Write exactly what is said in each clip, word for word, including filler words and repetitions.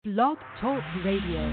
Blog Talk Radio.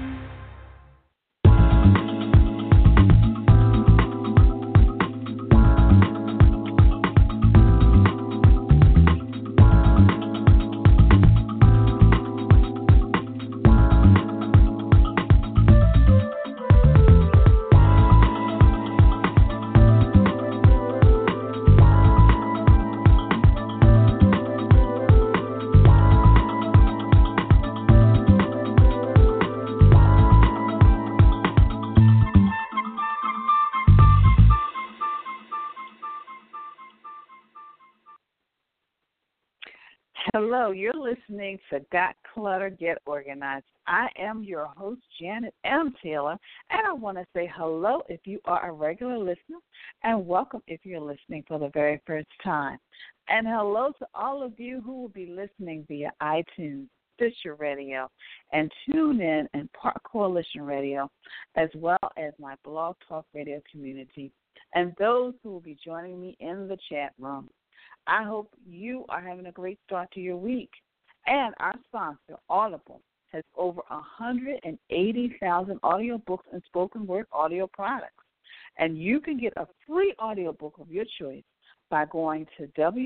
Hello, you're listening to Got Clutter, Get Organized. I am your host, Janet M. Taylor, and I want to say hello if you are a regular listener, and welcome if you're listening for the very first time. And hello to all of you who will be listening via iTunes, Stitcher Radio, and TuneIn and Park Coalition Radio, as well as my Blog Talk Radio community, and those who will be joining me in the chat room. I hope you are having a great start to your week. And our sponsor, Audible, has over one hundred eighty thousand audiobooks and spoken word audio products. And you can get a free audiobook of your choice by going to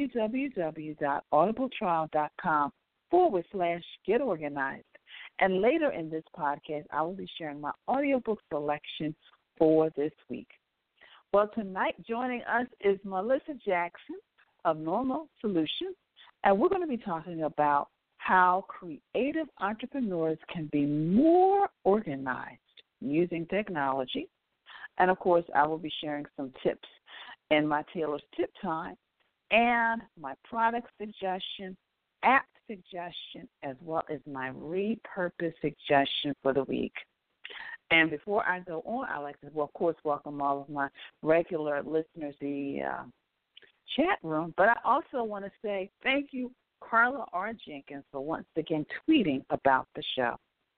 www.audibletrial.com forward slash get organized. And later in this podcast, I will be sharing my audiobook selection for this week. Well, tonight joining us is Melissa Jackson of Normal Solutions, and we're going to be talking about how creative entrepreneurs can be more organized using technology. And, of course, I will be sharing some tips in my Taylor's Tip Time and my product suggestion, app suggestion, as well as my repurpose suggestion for the week. And before I go on, I'd like to, well, of course, welcome all of my regular listeners, the uh, chat room, but I also want to say thank you, Carla R. Jenkins, for once again tweeting about the show.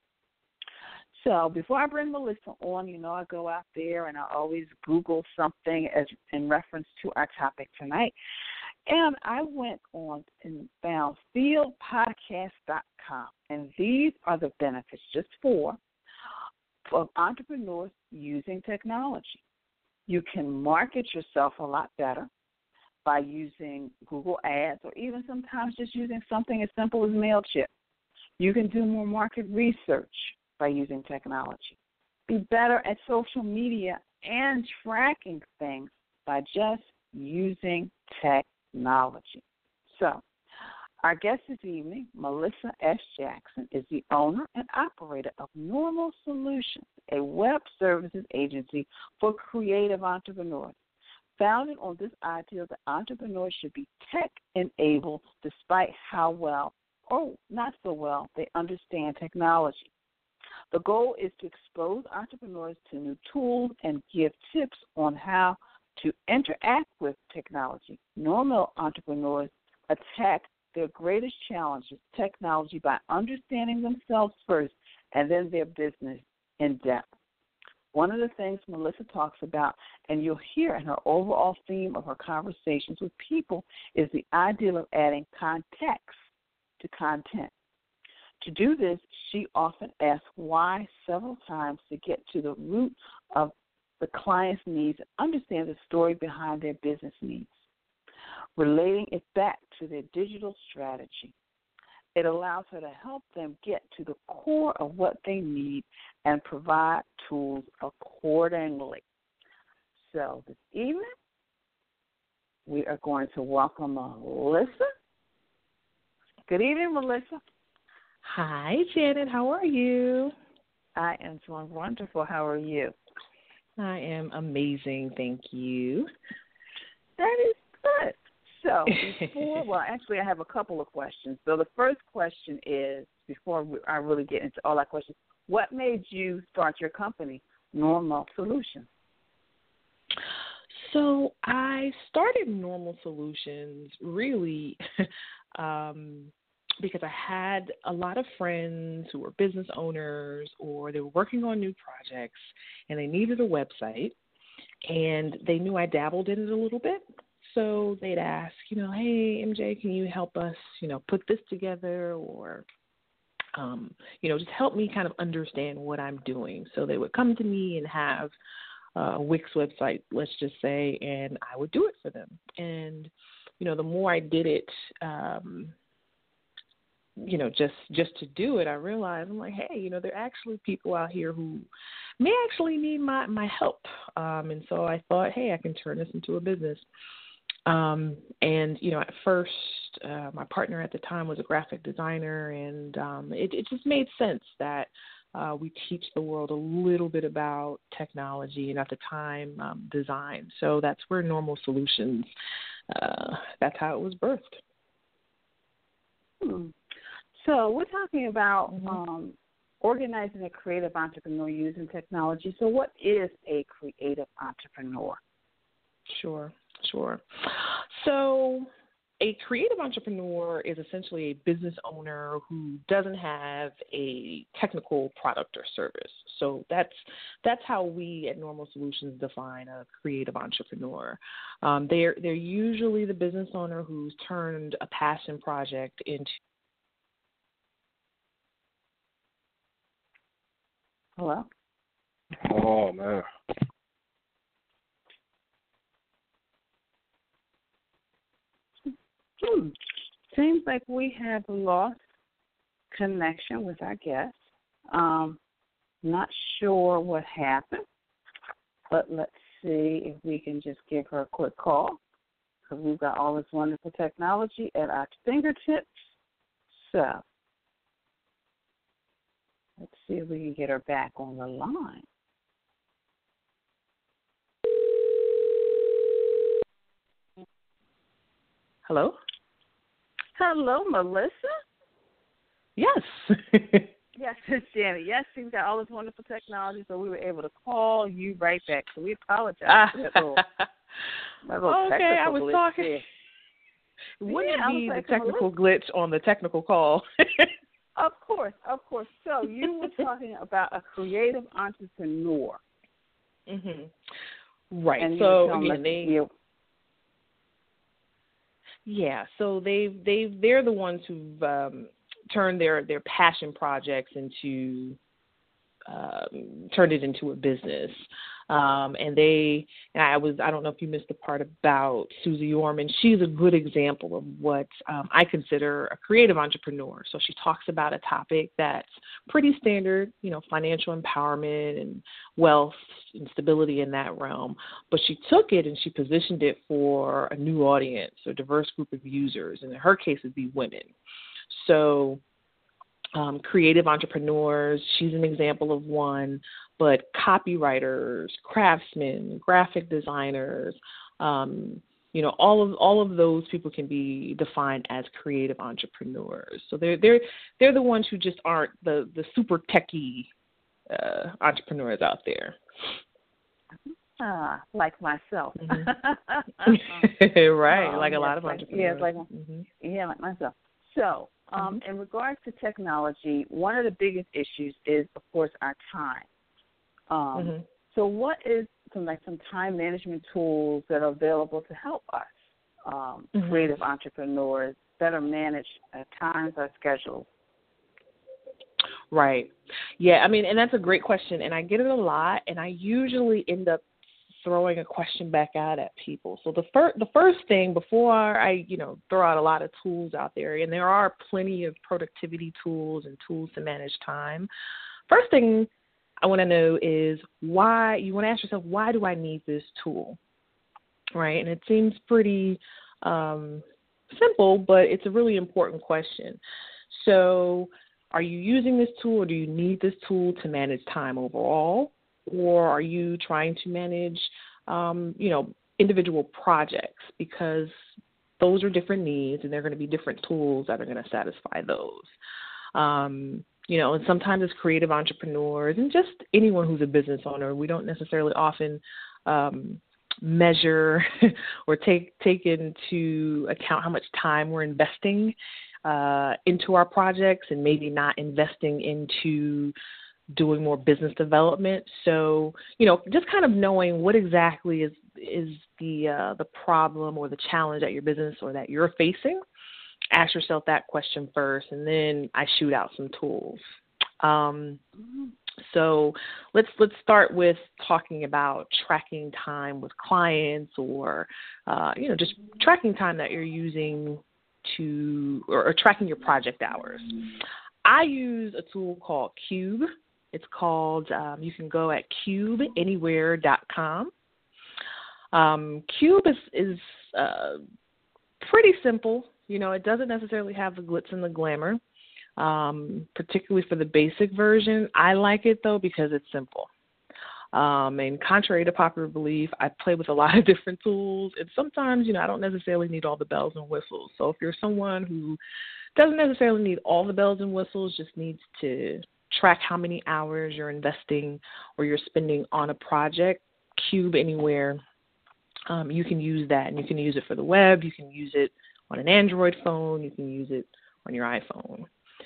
So before I bring Melissa on, you know I go out there and I always Google something as in reference to our topic tonight. And I went on and found field podcast dot com, and these are the benefits, just four, of entrepreneurs using technology. You can market yourself a lot better by using Google Ads, or even sometimes just using something as simple as MailChimp. You can do more market research by using technology. Be better at social media and tracking things by just using technology. So, our guest this evening, Melissa S. Jackson, is the owner and operator of Normal Solutions, a web services agency for creative entrepreneurs. Founded on this idea that entrepreneurs should be tech-enabled despite how well, or not so well, they understand technology. The goal is to expose entrepreneurs to new tools and give tips on how to interact with technology. Normal entrepreneurs attack their greatest challenges, technology, by understanding themselves first and then their business in depth. One of the things Melissa talks about, and you'll hear in her overall theme of her conversations with people, is the idea of adding context to content. To do this, she often asks why several times to get to the root of the client's needs and understand the story behind their business needs, relating it back to their digital strategy. It allows her to help them get to the core of what they need and provide tools accordingly. So this evening, we are going to welcome Melissa. Good evening, Melissa. Hi, Janet. How are you? I am doing wonderful. How are you? I am amazing. Thank you. That is good. So before, well, actually, I have a couple of questions. So the first question is, before I really get into all that questions, what made you start your company, Normal Solutions? So I started Normal Solutions really um, because I had a lot of friends who were business owners, or they were working on new projects and they needed a website, and they knew I dabbled in it a little bit. So they'd ask, you know, hey, M J, can you help us, you know, put this together, or um, you know, just help me kind of understand what I'm doing. So they would come to me and have uh, a Wix website, let's just say, and I would do it for them. And, you know, the more I did it, um, you know, just, just to do it, I realized, I'm like, hey, you know, there are actually people out here who may actually need my, my help. Um, and so I thought, hey, I can turn this into a business. Um, and, you know, at first, uh, my partner at the time was a graphic designer, and um, it, it just made sense that uh, we teach the world a little bit about technology and, at the time, um, design. So that's where Normal Solutions, uh, that's how it was birthed. Hmm. So we're talking about Mm-hmm. um, organizing a creative entrepreneur using technology. So what is a creative entrepreneur? Sure, sure. So a creative entrepreneur is essentially a business owner who doesn't have a technical product or service. So that's that's how we at Normal Solutions define a creative entrepreneur. Um, they're they're usually the business owner who's turned a passion project into Hello? Oh, man. Hmm. Seems like we have lost connection with our guest. Um, not sure what happened, but let's see if we can just give her a quick call, because we've got all this wonderful technology at our fingertips. So let's see if we can get her back on the line. Hello? Hello, Melissa. Yes. Yes, it's Janet. Yes, she's got all this wonderful technology, so we were able to call you right back. So we apologize for that little, that little okay, I was glitch talking. there. Wouldn't Yeah, it be the like, technical glitch on the technical call? Of course, of course. So you were talking about a creative entrepreneur. Mhm. Right. And so you again, they you, yeah. So they they they're the ones who've um, turned their their passion projects into um, turned it into a business. Um, and they, and I was, I don't know if you missed the part about Susie Orman. She's a good example of what um, I consider a creative entrepreneur. So she talks about a topic that's pretty standard, you know, financial empowerment and wealth and stability in that realm. But she took it and she positioned it for a new audience, a diverse group of users. And in her case, it'd be women. So Um, creative entrepreneurs, she's an example of one, but copywriters, craftsmen, graphic designers, um, you know, all of all of those people can be defined as creative entrepreneurs. So they're they're they're the ones who just aren't the the super techie uh, entrepreneurs out there. ah, like myself. Mm-hmm. right, um, like a yes, lot of like, entrepreneurs. Yeah, like mm-hmm. yeah, like myself. So. Um, Mm-hmm. in regards to technology, one of the biggest issues is, of course, our time. Um, Mm-hmm. So, what is some like some time management tools that are available to help us, um, Mm-hmm. creative entrepreneurs, better manage our times, our schedules? Right. Yeah. I mean, and that's a great question, and I get it a lot, and I usually end up throwing a question back out at people. So the first, the first thing before I, you know, throw out a lot of tools out there, and there are plenty of productivity tools and tools to manage time. First thing I want to know is why, you want to ask yourself, why do I need this tool? Right. And it seems pretty um, simple, but it's a really important question. So are you using this tool, or do you need this tool to manage time overall? Or are you trying to manage, um, you know, individual projects? Because those are different needs, and there are going to be different tools that are going to satisfy those. Um, you know, and sometimes as creative entrepreneurs, and just anyone who's a business owner, we don't necessarily often um, measure or take take into account how much time we're investing uh, into our projects, and maybe not investing into doing more business development. So, you know, just kind of knowing what exactly is is the uh, the problem or the challenge at your business or that you're facing, ask yourself that question first, and then I shoot out some tools. Um, so let's let's start with talking about tracking time with clients, or uh, you know, just tracking time that you're using to, or, or tracking your project hours. I use a tool called Cube. It's called, um, you can go at cube anywhere dot com. Um, Cube is, is uh, pretty simple. You know, it doesn't necessarily have the glitz and the glamour, um, particularly for the basic version. I like it, though, because it's simple. Um, and contrary to popular belief, I play with a lot of different tools. And sometimes, you know, I don't necessarily need all the bells and whistles. So if you're someone who doesn't necessarily need all the bells and whistles, just needs to track how many hours you're investing or you're spending on a project, Cube Anywhere, um, you can use that. And you can use it for the web. You can use it on an Android phone. You can use it on your iPhone.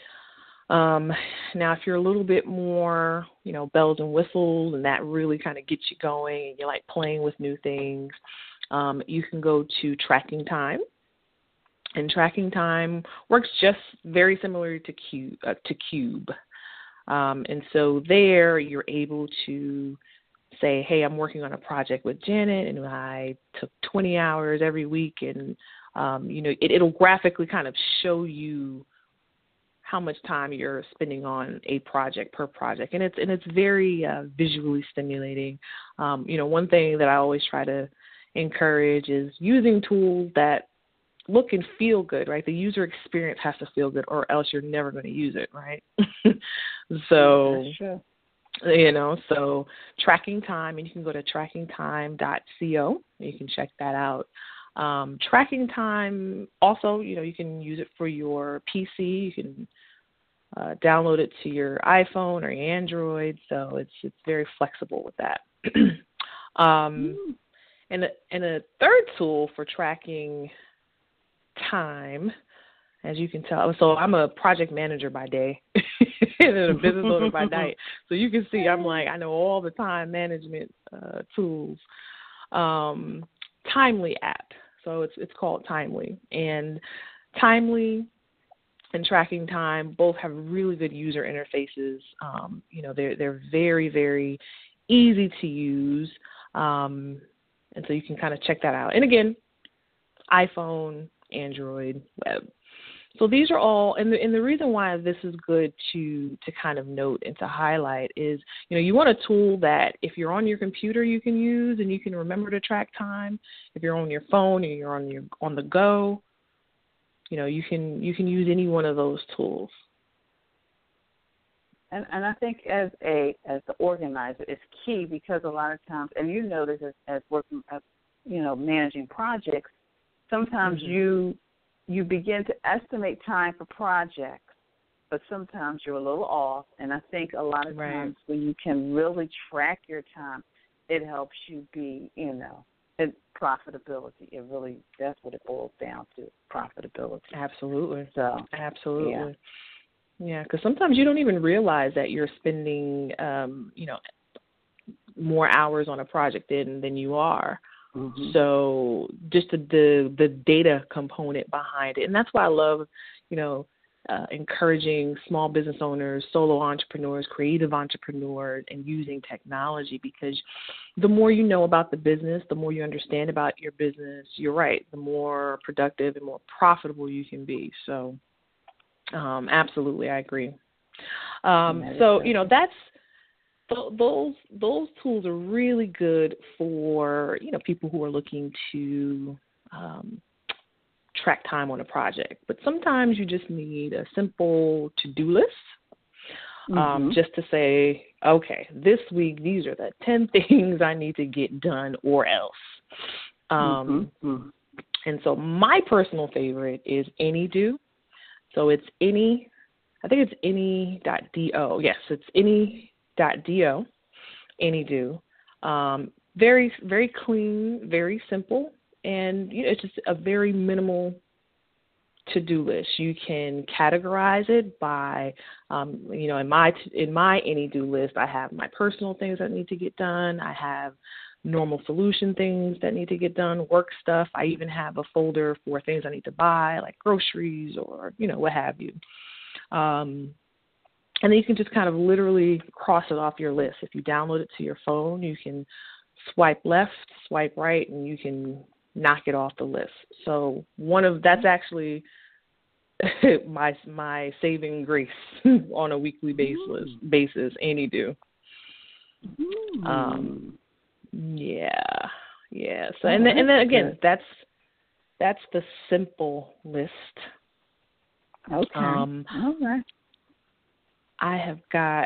Um, now, if you're a little bit more, you know, bells and whistles, and that really kind of gets you going, and you like playing with new things, um, you can go to Tracking Time. And Tracking Time works just very similar to Cube. Uh, to Cube. Um, and so there you're able to say, hey, I'm working on a project with Janet, and I took twenty hours every week, and, um, you know, it, it'll graphically kind of show you how much time you're spending on a project per project. And it's, and it's very uh, visually stimulating. Um, you know, one thing that I always try to encourage is using tools that look and feel good, right? The user experience has to feel good, or else you're never going to use it, right? So, sure. you know, so Tracking Time, and you can go to tracking time dot co. You can check that out. Um, Tracking Time also, you know, you can use it for your P C. You can uh, download it to your iPhone or your Android. So it's it's very flexible with that. um, mm. and a, and a third tool for tracking time, as you can tell. So I'm a project manager by day and a business owner by night. So you can see I'm like, I know all the time management uh, tools. Um, Timely app. So it's it's called Timely. And Timely and Tracking Time both have really good user interfaces. Um, you know, they're they're very, very easy to use. Um, and so you can kind of check that out. And again, iPhone, Android, web. So these are all, and the, and the reason why this is good to to kind of note and to highlight is, you know, you want a tool that if you're on your computer you can use and you can remember to track time. If you're on your phone or you're on your on the go, you know, you can you can use any one of those tools. And and I think as a as the organizer, it's key, because a lot of times, and you notice as, as working, as, you know, managing projects, sometimes mm-hmm. you you begin to estimate time for projects, but sometimes you're a little off. And I think a lot of right. times when you can really track your time, it helps you be, you know, in profitability. It really, that's what it boils down to, profitability. Absolutely. So, absolutely. Yeah, because yeah, sometimes you don't even realize that you're spending, um, you know, more hours on a project than, than you are. Mm-hmm. So just the, the the data component behind it. And that's why I love, you know, uh, encouraging small business owners, solo entrepreneurs, creative entrepreneurs, and using technology, because the more you know about the business, the more you understand about your business, you're right, the more productive and more profitable you can be. So um, absolutely, I agree. Um, so, you know, that's, Those those tools are really good for, you know, people who are looking to um, track time on a project. But sometimes you just need a simple to-do list, um, mm-hmm. just to say, okay, this week these are the ten things I need to get done or else. Um, mm-hmm. And so my personal favorite is AnyDo. So it's any, I think it's any dot do. Yes, it's any. .do, AnyDo. Um, very, very clean, very simple, and you know, it's just a very minimal to-do list. You can categorize it by, um, you know, in my in my AnyDo list, I have my personal things that need to get done. I have normal solution things that need to get done, work stuff. I even have a folder for things I need to buy, like groceries or, you know, what have you. Um, and then you can just kind of literally cross it off your list. If you download it to your phone, you can swipe left, swipe right, and you can knock it off the list. So one of that's actually my my saving grace on a weekly basis basis. Anydo. Mm. Um, yeah, yeah. So and then, and then again, that's that's the simple list. Okay. Um, All right. I have got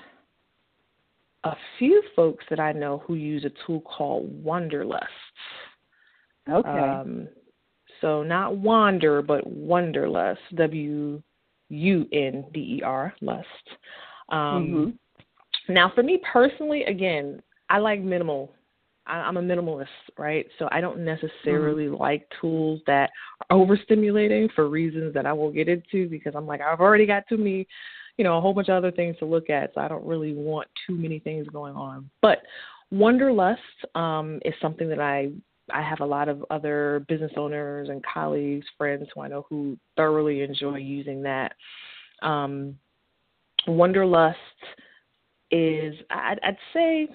a few folks that I know who use a tool called Wunderlust. Okay. Um, so not wander, but Wunderlust, W U N D E R, lust. Um, mm-hmm. Now, for me personally, again, I like minimal. I, I'm a minimalist, right? So I don't necessarily mm-hmm. like tools that are overstimulating for reasons that I will get into, because I'm like, I've already got too many, you know, a whole bunch of other things to look at, so I don't really want too many things going on. But Wunderlust um, is something that I I have a lot of other business owners and colleagues, friends who I know who thoroughly enjoy using that. Um, Wunderlust is, I'd, I'd say,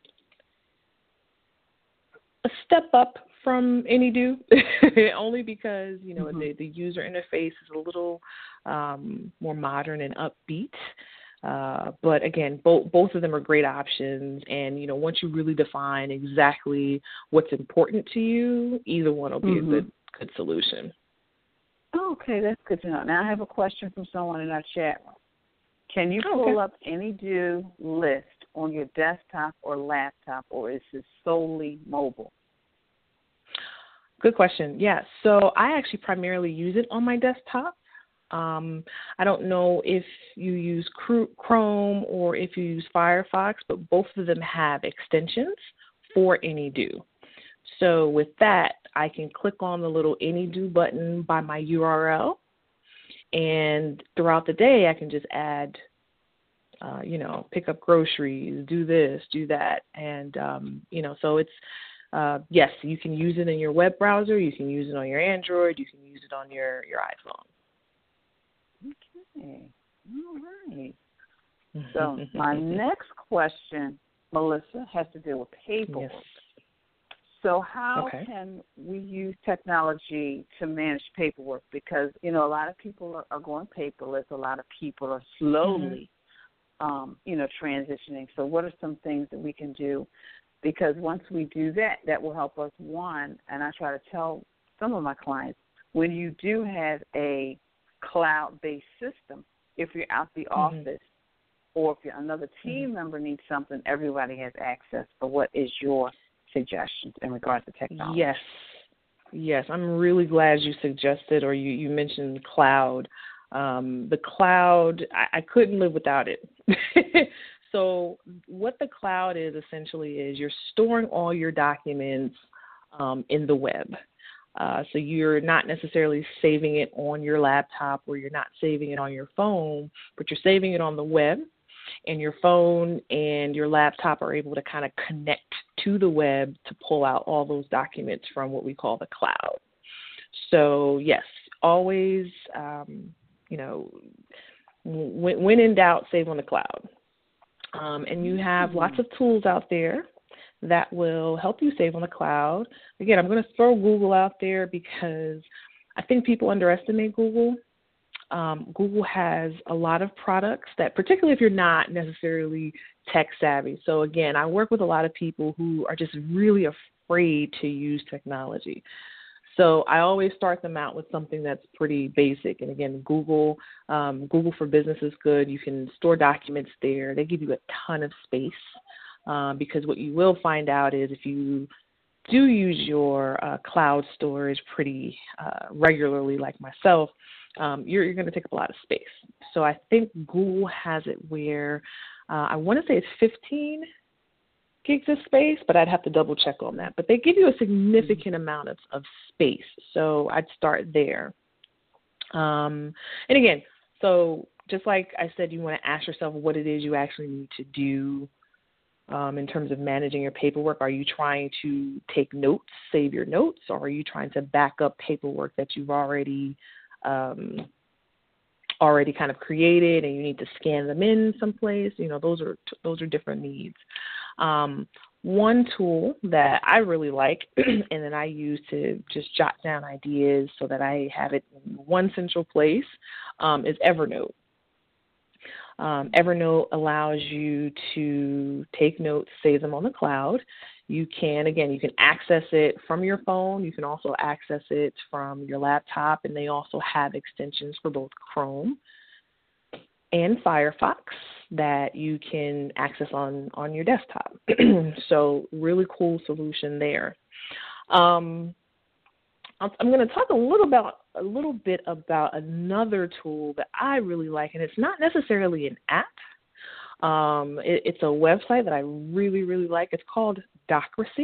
a step up from Anydo, only because, you know, mm-hmm. the, the user interface is a little um, more modern and upbeat. Uh, but again, both both of them are great options. And, you know, once you really define exactly what's important to you, either one will be mm-hmm. a good good solution. Okay, that's good to know. Now I have a question from someone in our chat room. Can you pull okay. up Anydo list on your desktop or laptop, or is it solely mobile? Good question. Yeah, so I actually primarily use it on my desktop. Um, I don't know if you use Chrome or if you use Firefox, but both of them have extensions for Anydo. So with that, I can click on the little Anydo button by my U R L, and throughout the day, I can just add, uh, you know, pick up groceries, do this, do that, and um, you know, so it's uh, yes, you can use it in your web browser, you can use it on your Android, you can use it on your your iPhone. Okay. All right. So my next question, Melissa, has to do with paperwork. Yes. So how okay. can we use technology to manage paperwork? Because, you know, a lot of people are, are going paperless. A lot of people are slowly, mm-hmm. um, you know, transitioning. So what are some things that we can do? Because once we do that, that will help us, one, and I try to tell some of my clients, when you do have a cloud-based system, if you're out the mm-hmm. office or if you're another team mm-hmm. member needs something, everybody has access. But what is your suggestions in regards to technology? Yes. Yes, I'm really glad you suggested or you, you mentioned cloud. Um, the cloud, I, I couldn't live without it. So what the cloud is essentially is you're storing all your documents um, in the web. Uh, so you're not necessarily saving it on your laptop or you're not saving it on your phone, but you're saving it on the web, and your phone and your laptop are able to kind of connect to the web to pull out all those documents from what we call the cloud. So yes, always, um, you know, when, when in doubt, save on the cloud. Um, and you have mm-hmm. lots of tools out there that will help you save on the cloud. Again, I'm going to throw Google out there because I think people underestimate Google. Um, Google has a lot of products that, particularly if you're not necessarily tech savvy. So again, I work with a lot of people who are just really afraid to use technology. So I always start them out with something that's pretty basic. And again, Google, um, Google for Business is good. You can store documents there. They give you a ton of space. Um, because what you will find out is if you do use your uh, cloud storage pretty uh, regularly, like myself, um, you're, you're going to take up a lot of space. So I think Google has it where uh, I want to say it's fifteen gigs of space, but I'd have to double check on that. But they give you a significant amount of, of space. So I'd start there. Um, and again, so just like I said, you want to ask yourself what it is you actually need to do um, in terms of managing your paperwork. Are you trying to take notes, save your notes, or are you trying to back up paperwork that you've already um, already kind of created and you need to scan them in someplace? You know, those are those are different needs. Um, one tool that I really like and that I use to just jot down ideas so that I have it in one central place um, is Evernote. Um, Evernote allows you to take notes, save them on the cloud. You can, again, you can access it from your phone. You can also access it from your laptop, and they also have extensions for both Chrome and Firefox that you can access on, on your desktop. So really cool solution there. Um, I'm going to talk a little about a little bit about another tool that I really like, and it's not necessarily an app. Um, it, it's a website that I really, really like. It's called Docracy.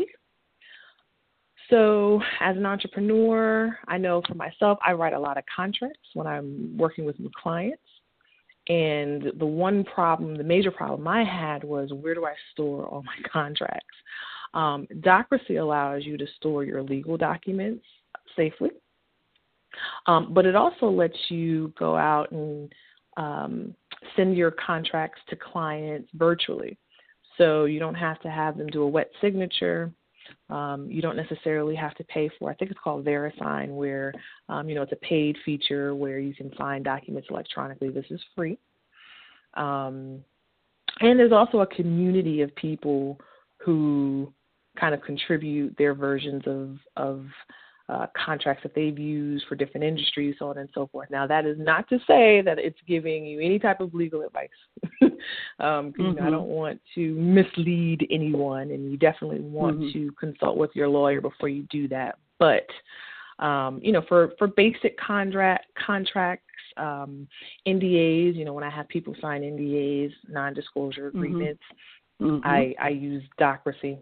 So as an entrepreneur, I know for myself, I write a lot of contracts when I'm working with my clients. And the one problem, the major problem I had was, where do I store all my contracts? Um, Docracy allows you to store your legal documents safely. Um, but it also lets you go out and um, send your contracts to clients virtually. So you don't have to have them do a wet signature. Um, you don't necessarily have to pay for, I think it's called VeriSign, where, um, you know, it's a paid feature where you can find documents electronically. This is free. Um, and there's also a community of people who kind of contribute their versions of, of uh, contracts that they've used for different industries, so on and so forth. Now, that is not to say that it's giving you any type of legal advice. um, mm-hmm. you know, I don't want to mislead anyone, and you definitely want mm-hmm. to consult with your lawyer before you do that. But, um, you know, for, for basic contract contracts, um, N D As, you know, when I have people sign N D As, non-disclosure agreements, mm-hmm. I, I use Docracy.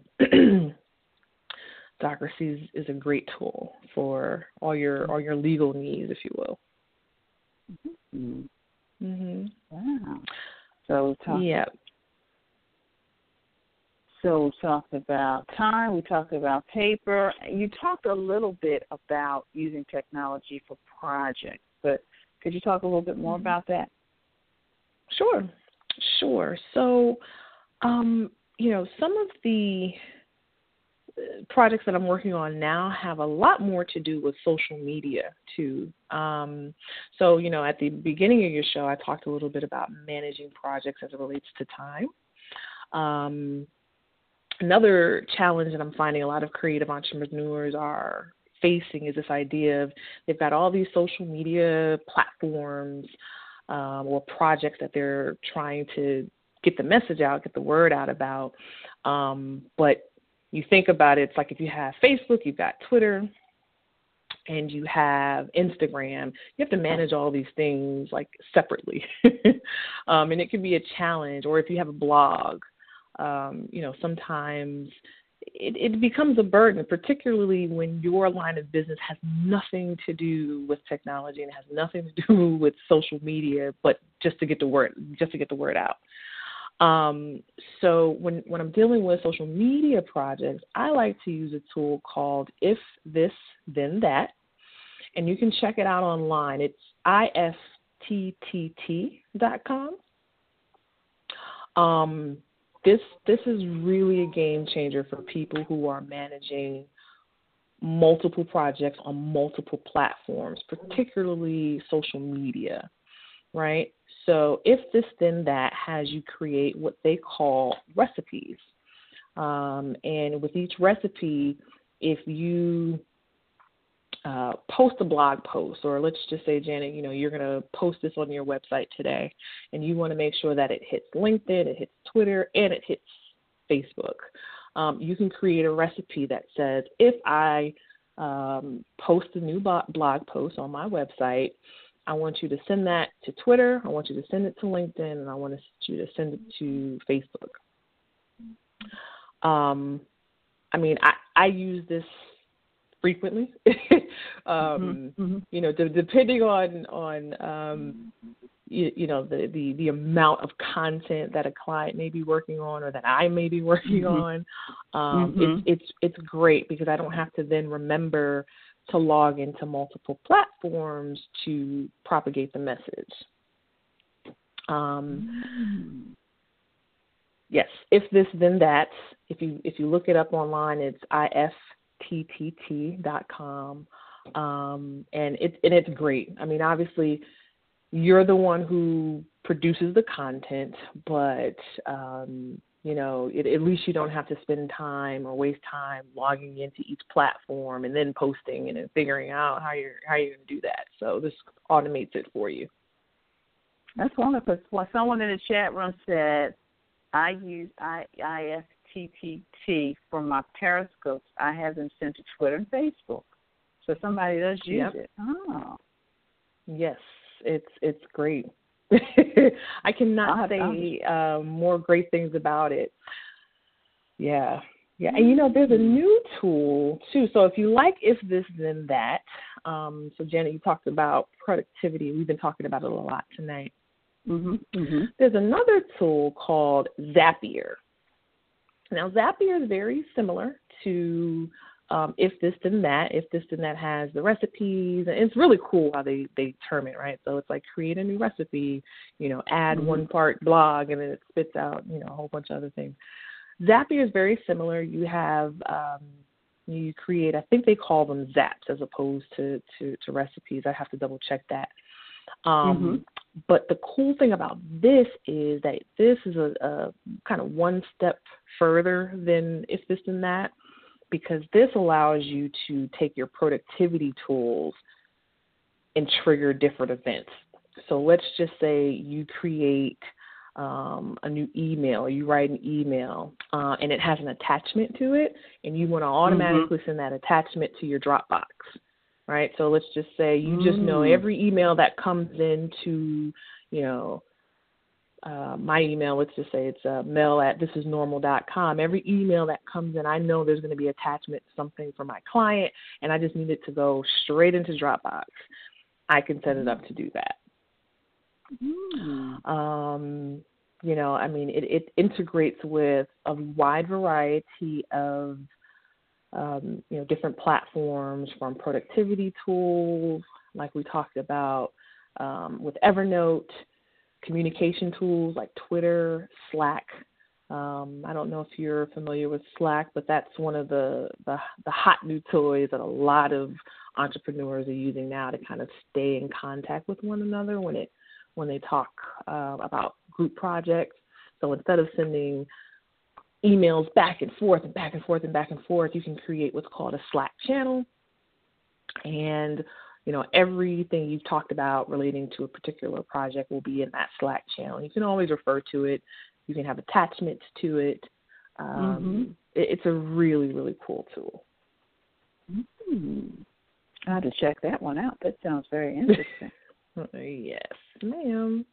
Docracy is, is a great tool for all your all your legal needs, if you will. Mm-hmm. Mm-hmm. Wow. So we talked. Yeah. So we talked about time. We talked about paper. You talked a little bit about using technology for projects, but could you talk a little bit more mm-hmm. about that? Sure. Sure. So, um, you know, some of the projects that I'm working on now have a lot more to do with social media too. Um, so, you know, at the beginning of your show, I talked a little bit about managing projects as it relates to time. Um, another challenge that I'm finding a lot of creative entrepreneurs are facing is this idea of they've got all these social media platforms um, or projects that they're trying to get the message out, get the word out about, um, but you think about it, it's like if you have Facebook, you've got Twitter, and you have Instagram, you have to manage all these things like separately. um, and it can be a challenge. Or if you have a blog, um, you know, sometimes it, it becomes a burden, particularly when your line of business has nothing to do with technology and has nothing to do with social media, but just to get the word, just to get the word out. Um, so when, when I'm dealing with social media projects, I like to use a tool called If This Then That, and you can check it out online. It's I F T T T dot com. Um, this this is really a game changer for people who are managing multiple projects on multiple platforms, particularly social media, right? So If This Then That has you create what they call recipes. Um, and with each recipe, if you uh, post a blog post, or let's just say, Janet, you know, you're going to post this on your website today, and you want to make sure that it hits LinkedIn, it hits Twitter, and it hits Facebook. Um, you can create a recipe that says, if I um, post a new blog post on my website, I want you to send that to Twitter, I want you to send it to LinkedIn, and I want you to send it to Facebook. Um, I mean, I, I use this frequently. um, mm-hmm. You know, de- depending on on um, you, you know, the, the, the amount of content that a client may be working on or that I may be working mm-hmm. on. Um, mm-hmm. it's, it's, it's great because I don't have to then remember to log into multiple platforms to propagate the message. Um, mm-hmm. Yes, if this, then that. If you if you look it up online, it's I F T T T dot com, um, and it and it's great. I mean, obviously, you're the one who produces the content, but um, you know, it, at least you don't have to spend time or waste time logging into each platform and then posting and then figuring out how you're how you're going to do that. So this automates it for you. That's wonderful. Well, someone in the chat room said, I use I F T T T for my Periscopes. I have them sent to Twitter and Facebook. So somebody does use yep. it. Oh. Yes, it's it's great. I cannot say uh, more great things about it. Yeah. Yeah. And, you know, there's a new tool, too. So if you like If This, Then That, um, so, Janet, you talked about productivity. We've been talking about it a lot tonight. Mm-hmm. Mm-hmm. There's another tool called Zapier. Now, Zapier is very similar to um, If This, Then That. If This, Then That has the recipes. And it's really cool how they, they term it, right? So it's like create a new recipe, you know, add mm-hmm. one part blog, and then it spits out, you know, a whole bunch of other things. Zapier is very similar. You have, um, you create, I think they call them zaps as opposed to, to, to recipes. I have to double check that. Um, mm-hmm. But the cool thing about this is that this is a, a kind of one step further than If This, Then That, because this allows you to take your productivity tools and trigger different events. So let's just say you create um, a new email, you write an email, uh, and it has an attachment to it, and you want to automatically mm-hmm. send that attachment to your Dropbox. Right, so let's just say you just know every email that comes into, you know, uh, my email. Let's just say it's uh, mail at this is normal dot com. Every email that comes in, I know there's going to be attachment to something for my client, and I just need it to go straight into Dropbox. I can set it up to do that. Mm. Um, you know, I mean, it, it integrates with a wide variety of Um, you know, different platforms, from productivity tools, like we talked about, um, with Evernote, communication tools like Twitter, Slack. Um, I don't know if you're familiar with Slack, but that's one of the, the, the hot new toys that a lot of entrepreneurs are using now to kind of stay in contact with one another when it when they talk uh, about group projects. So instead of sending emails back and forth and back and forth and back and forth, you can create what's called a Slack channel. And, you know, everything you've talked about relating to a particular project will be in that Slack channel. You can always refer to it. You can have attachments to it. Um, mm-hmm. it it's a really, really cool tool. Mm-hmm. I have to check that one out. That sounds very interesting. Yes, ma'am.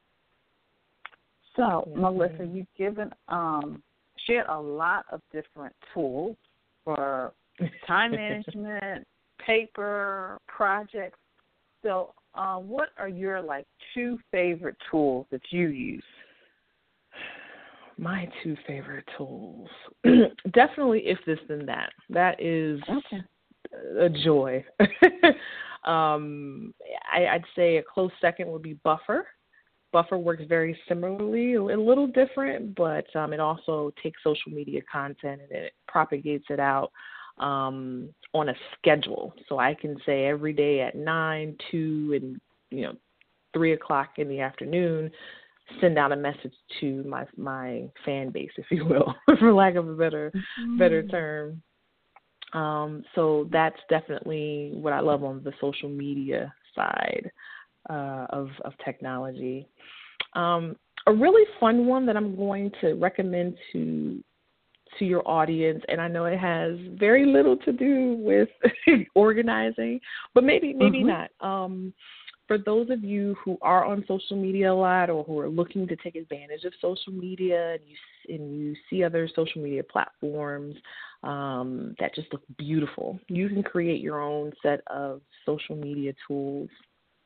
So, yes, Melissa, ma'am. you've given um, shared a lot of different tools for time management, paper, projects. So uh, what are your, like, two favorite tools that you use? My two favorite tools. Definitely If This, Then That. That is okay. a joy. um, I, I'd say a close second would be Buffer. Buffer works very similarly, a little different, but um, it also takes social media content and it propagates it out um, on a schedule. So I can say every day at nine, two, and you know, three o'clock in the afternoon, send out a message to my my fan base, if you will, for lack of a better mm-hmm. better term. Um, so that's definitely what I love on the social media side uh, of of technology. Um, a really fun one that I'm going to recommend to to your audience, and I know it has very little to do with organizing, but maybe maybe mm-hmm. not. Um, for those of you who are on social media a lot or who are looking to take advantage of social media and you, and you see other social media platforms um, that just look beautiful, you can create your own set of social media tools.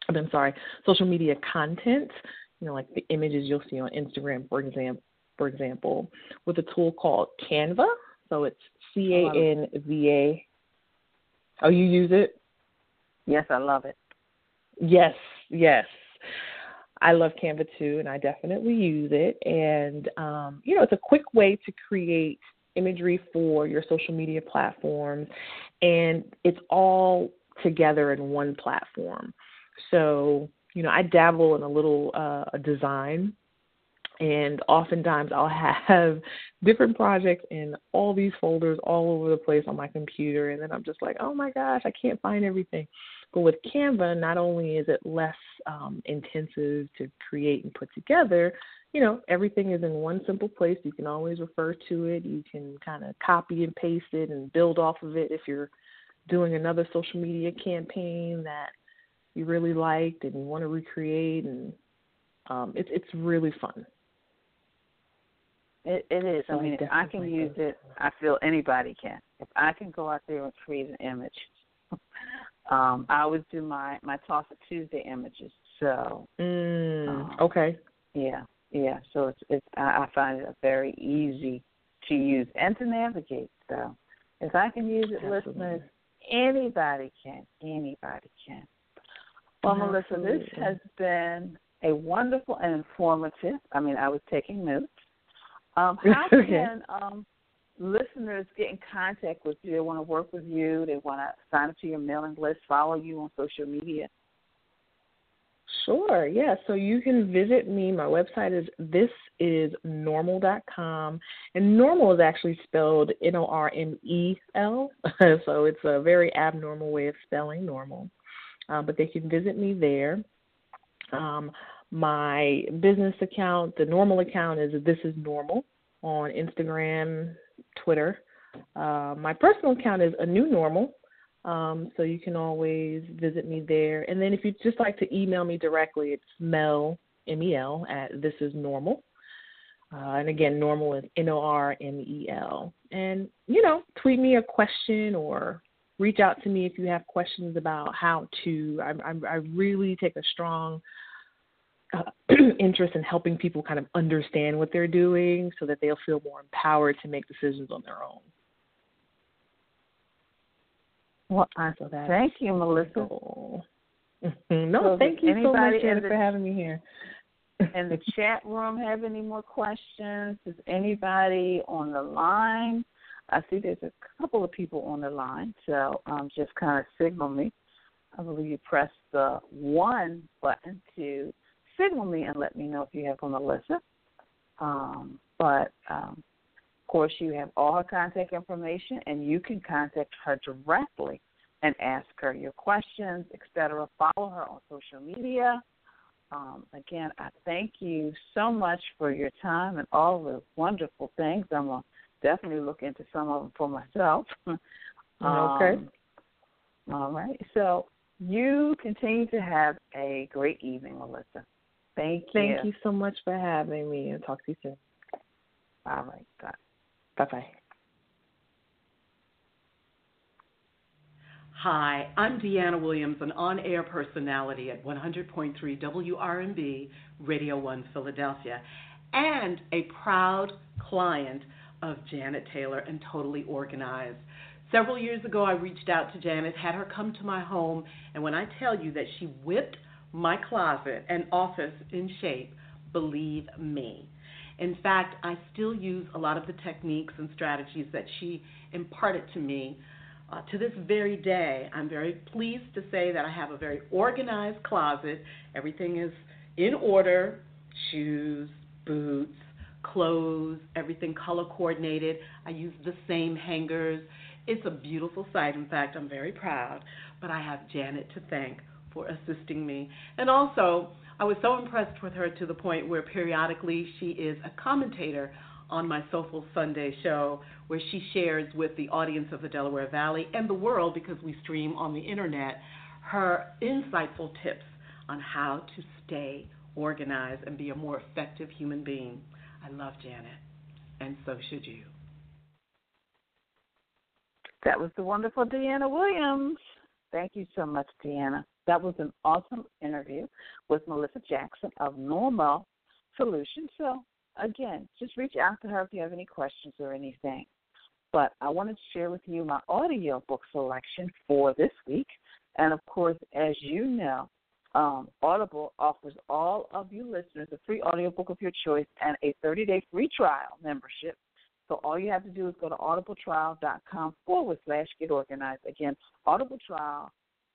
I'm sorry, social media content, you know, like the images you'll see on Instagram, for example, for example, with a tool called Canva. So it's C A N V A. Oh, you use it? Yes, I love it. Yes, yes. I love Canva too, and I definitely use it. And, um, you know, it's a quick way to create imagery for your social media platforms, and it's all together in one platform. So, you know, I dabble in a little uh, design, and oftentimes I'll have different projects in all these folders all over the place on my computer, and then I'm just like, oh my gosh, I can't find everything. But with Canva, not only is it less um, intensive to create and put together, you know, everything is in one simple place. You can always refer to it. You can kind of copy and paste it and build off of it if you're doing another social media campaign that you really liked and you want to recreate. And um, it's it's really fun. It, it is. So I mean, I if I can use it, I feel anybody can. If I can go out there and create an image, um, I always do my, my Toss It Tuesday images. So, mm, um, okay. Yeah, yeah. So it's, it's I, I find it very easy to use and to navigate. So if I can use it, Absolutely. listeners, anybody can. Anybody can. Well, Absolutely. Melissa, this has been a wonderful and informative. I mean, I was taking notes. Um, how okay. can um, listeners get in contact with you? They want to work with you. They want to sign up to your mailing list, follow you on social media. Sure, yeah. So you can visit me. My website is this is normal dot com. And normal is actually spelled N O R M E L. So it's a very abnormal way of spelling normal. Uh, but they can visit me there. Um, my business account, the normal account, is This Is Normal on Instagram, Twitter. Uh, my personal account is A New Normal. Um, so you can always visit me there. And then if you'd just like to email me directly, it's Mel, M E L, at This Is Normal. Uh, and again, normal is N O R M E L. And, you know, tweet me a question or reach out to me if you have questions about how to. I, I, I really take a strong uh, interest in helping people kind of understand what they're doing so that they'll feel more empowered to make decisions on their own. Well, I so thank you, Melissa. Cool. no, so thank you so much, Janet, the, for having me here. in the chat room have any more questions? Does anybody on the line? I see there's a couple of people on the line, so um, just kind of signal me. I believe you press the one button to signal me and let me know if you have on Melissa. Um, but, um, of course, you have all her contact information, and you can contact her directly and ask her your questions, et cetera. Follow her on social media. Um, again, I thank you so much for your time and all the wonderful things. I'm going to definitely look into some of them for myself. um, okay. All right. So you continue to have a great evening, Melissa. Thank you. Thank you so much for having me, and talk to you soon. All right. Bye. Bye-bye. Hi, I'm Deanna Williams, an on-air personality at one hundred point three W R M B, Radio one Philadelphia, and a proud client of Janet Taylor and Totally Organized. Several years ago, I reached out to Janet, had her come to my home, and when I tell you that she whipped my closet and office in shape, believe me. In fact, I still use a lot of the techniques and strategies that she imparted to me uh, to this very day. I'm very pleased to say that I have a very organized closet. Everything is in order, shoes, boots, clothes, everything color coordinated. I use the same hangers. It's a beautiful sight. In fact, I'm very proud, but I have Janet to thank for assisting me. And also, I was so impressed with her to the point where periodically she is a commentator on my Soulful Sunday show, where she shares with the audience of the Delaware Valley and the world, because we stream on the internet, her insightful tips on how to stay organized and be a more effective human being. I love Janet, and so should you. That was the wonderful Deanna Williams. Thank you so much, Deanna. That was an awesome interview with Melissa Jackson of Normal Solutions. So, again, just reach out to her if you have any questions or anything. But I wanted to share with you my audio book selection for this week. And, of course, as you know, um, Audible offers all of you listeners a free audiobook of your choice and a thirty-day free trial membership. So all you have to do is go to audibletrial.com forward slash get organized. Again, audibletrial.com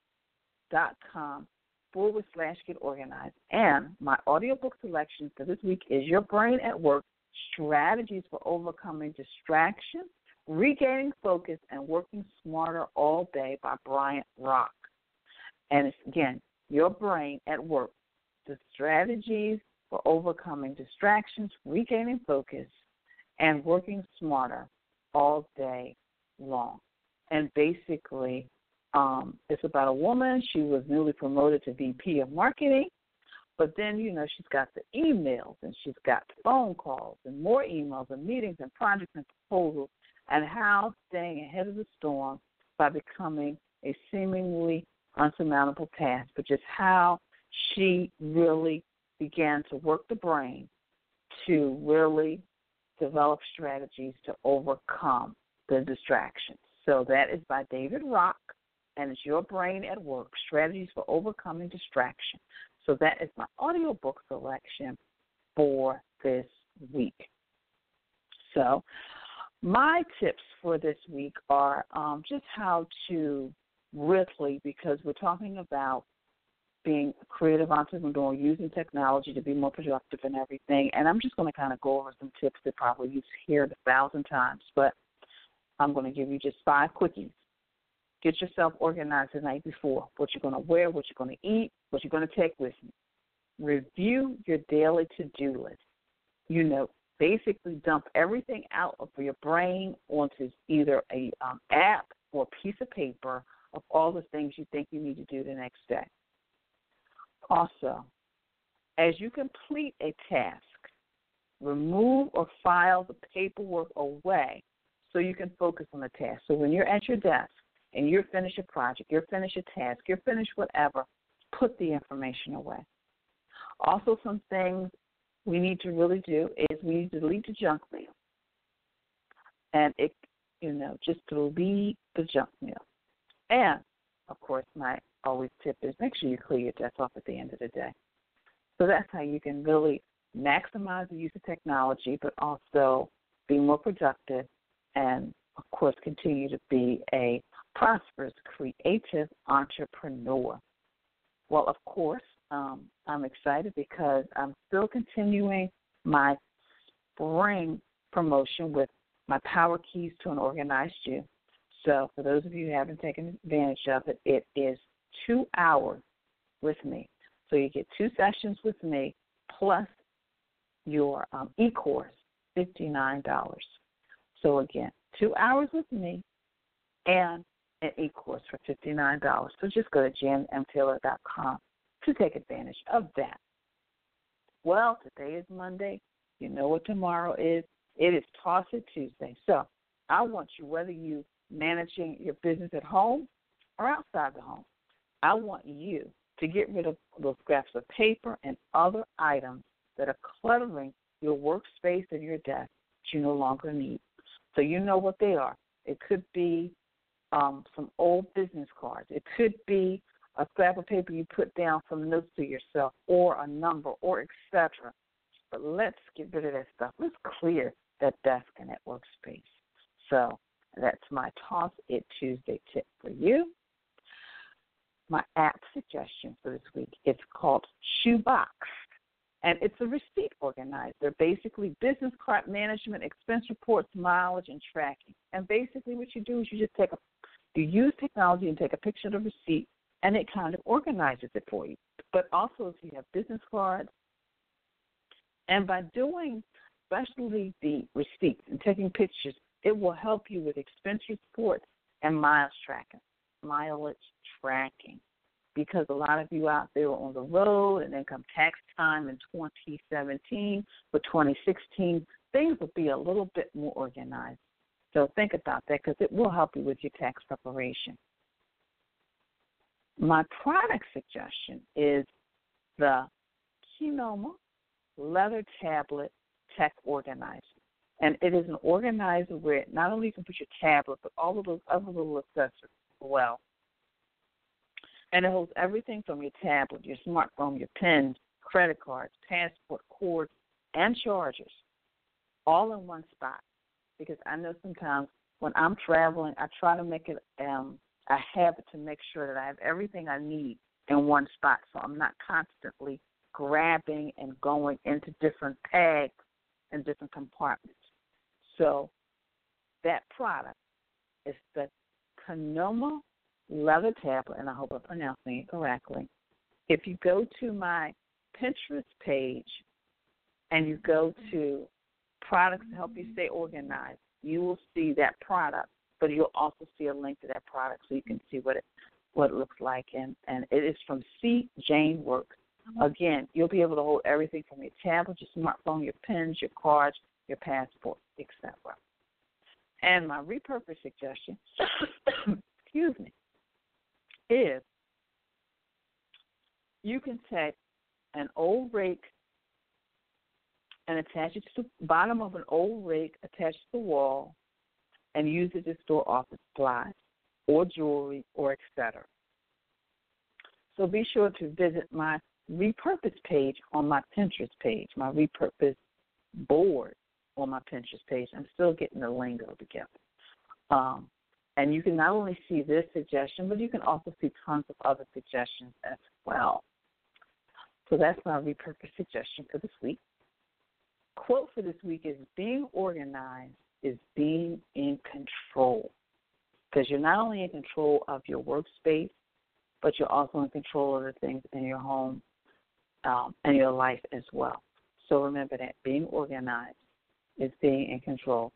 forward slash get organized. And my audiobook selection for this week is Your Brain at Work, Strategies for Overcoming Distractions, Regaining Focus, and Working Smarter All Day by Bryant Rock. And it's, again, Your Brain at Work, the strategies for overcoming distractions, regaining focus, and working smarter all day long. And basically, um, it's about a woman. She was newly promoted to V P of Marketing, but then, you know, she's got the emails, and she's got phone calls, and more emails, and meetings, and projects, and proposals, and how staying ahead of the storm by becoming a seemingly unsurmountable task, but just how she really began to work the brain to really develop strategies to overcome the distractions. So that is by David Rock, and it's Your Brain at Work, Strategies for Overcoming Distraction. So that is my audiobook selection for this week. So my tips for this week are um, just how to really, because we're talking about being a creative entrepreneur, using technology to be more productive and everything. And I'm just going to kind of go over some tips that probably you've heard a thousand times, but I'm going to give you just five quickies. Get yourself organized the night before, what you're going to wear, what you're going to eat, what you're going to take with you. Review your daily to-do list. You know, basically dump everything out of your brain onto either a um, app or a piece of paper of all the things you think you need to do the next day. Also, as you complete a task, remove or file the paperwork away so you can focus on the task. So when you're at your desk and you're finished a project, you're finished a task, you're finished whatever, put the information away. Also, some things we need to really do is we need to delete the junk mail. And, it, you know, just delete the junk mail. And, of course, my always tip is make sure you clear your desk off at the end of the day. So that's how you can really maximize the use of technology, but also be more productive and, of course, continue to be a prosperous, creative entrepreneur. Well, of course, um, I'm excited because I'm still continuing my spring promotion with my Power Keys to an Organized You. So for those of you who haven't taken advantage of it, it is two hours with me. So you get two sessions with me plus your um, e-course, fifty-nine dollars. So, again, two hours with me and an e-course for fifty-nine dollars. So just go to jan m taylor dot com to take advantage of that. Well, today is Monday. You know what tomorrow is. It is Toss It Tuesday. So I want you, whether you managing your business at home or outside the home, I want you to get rid of those scraps of paper and other items that are cluttering your workspace and your desk that you no longer need. So you know what they are. It could be um, some old business cards. It could be a scrap of paper you put down some notes to yourself or a number or et cetera. But let's get rid of that stuff. Let's clear that desk and that workspace. So that's my Toss It Tuesday tip for you. My app suggestion for this week, it's called Shoebox, and it's a receipt organizer. Basically, business card management, expense reports, mileage, and tracking. And basically what you do is you just take a, you use technology and take a picture of the receipt, and it kind of organizes it for you. But also if you have business cards, and by doing especially the receipts and taking pictures, it will help you with expense reports and miles tracking, mileage tracking. Because a lot of you out there are on the road, and then come tax time in twenty seventeen, for twenty sixteen, things will be a little bit more organized. So think about that because it will help you with your tax preparation. My product suggestion is the Kenoma Leather Tablet Tech Organizer. And it is an organizer where not only you can put your tablet, but all of those other little accessories as well. And it holds everything from your tablet, your smartphone, your pens, credit cards, passport, cords, and chargers, all in one spot. Because I know sometimes when I'm traveling, I try to make it um, a habit to make sure that I have everything I need in one spot, so I'm not constantly grabbing and going into different tags and different compartments. So that product is the Kenoma Leather Tablet, and I hope I'm pronouncing it correctly. If you go to my Pinterest page and you go to products to help you stay organized, you will see that product, but you'll also see a link to that product so you can see what it what it looks like. And, and it is from C. Jane Works. Again, you'll be able to hold everything from your tablet, your smartphone, your pens, your cards, your passport, et cetera. And my repurpose suggestion, excuse me, is you can take an old rake and attach it to the bottom of an old rake attached to the wall and use it to store office supplies or jewelry or et cetera. So be sure to visit my repurpose page on my Pinterest page, my repurpose board on my Pinterest page. I'm still getting the lingo together. Um, and you can not only see this suggestion, but you can also see tons of other suggestions as well. So that's my repurpose suggestion for this week. Quote for this week is, being organized is being in control. Because you're not only in control of your workspace, but you're also in control of the things in your home um, and your life as well. So remember that being organized is being in control.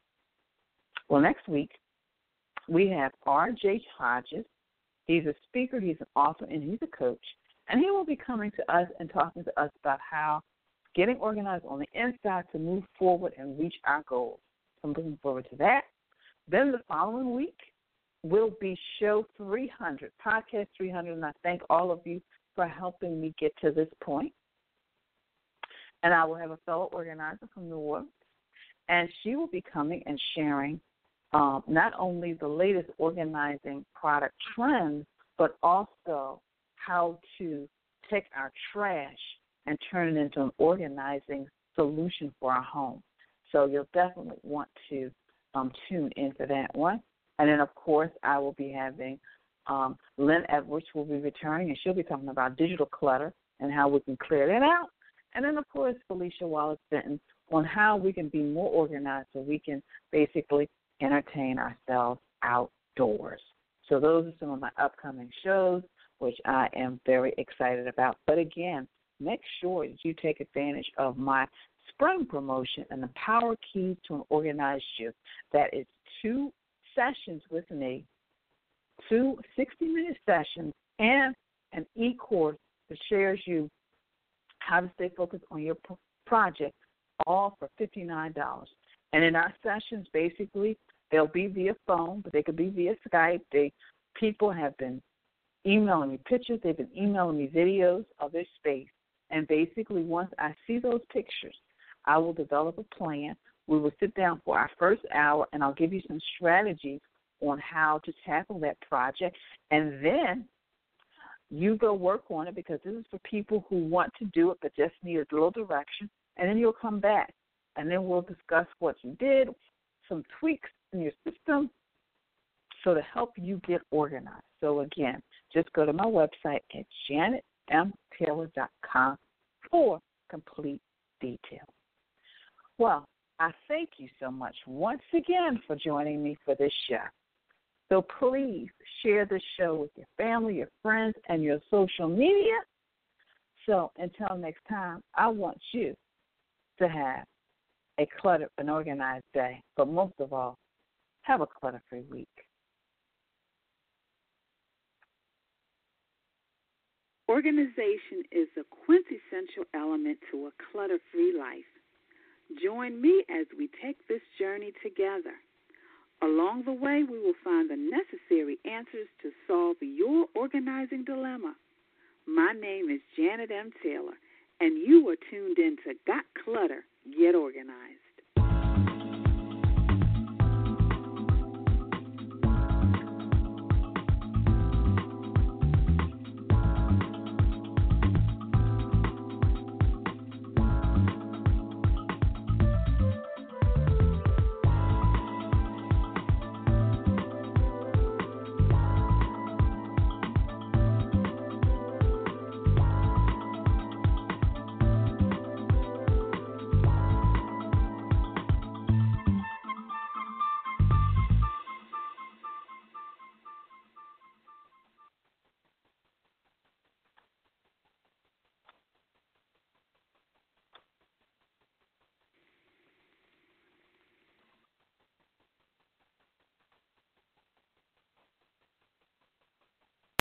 Well, next week, we have R J Hodges. He's a speaker, he's an author, and he's a coach. And he will be coming to us and talking to us about how getting organized on the inside to move forward and reach our goals. So I'm looking forward to that. Then the following week will be show three hundred, podcast three hundred, and I thank all of you for helping me get to this point. And I will have a fellow organizer from New Orleans, and she will be coming and sharing um, not only the latest organizing product trends, but also how to take our trash and turn it into an organizing solution for our home. So you'll definitely want to um, tune in for that one. And then, of course, I will be having um, Lynn Edwards will be returning, and she'll be talking about digital clutter and how we can clear that out. And then, of course, Felicia Wallace-Benton on how we can be more organized so we can basically entertain ourselves outdoors. So those are some of my upcoming shows, which I am very excited about. But, again, make sure that you take advantage of my spring promotion and the Power Keys to an Organized You. That is two sessions with me, two sixty-minute sessions, and an e-course that shares you how to stay focused on your pro- project, all for fifty-nine dollars. And in our sessions, basically, they'll be via phone, but they could be via Skype. They, people have been emailing me pictures. They've been emailing me videos of their space. And basically, once I see those pictures, I will develop a plan. We will sit down for our first hour, and I'll give you some strategies on how to tackle that project. And then you go work on it, because this is for people who want to do it but just need a little direction. And then you'll come back, and then we'll discuss what you did, some tweaks in your system, so to help you get organized. So, again, just go to my website at janet m taylor dot com for complete details. Well, I thank you so much once again for joining me for this show. So please share this show with your family, your friends, and your social media. So until next time, I want you to have a cluttered and organized day, but most of all, have a clutter-free week. Organization is a quintessential element to a clutter-free life. Join me as we take this journey together. Along the way, we will find the necessary answers to solve your organizing dilemma. My name is Janet M. Taylor, and you are tuned in to Got Clutter, Get Organized.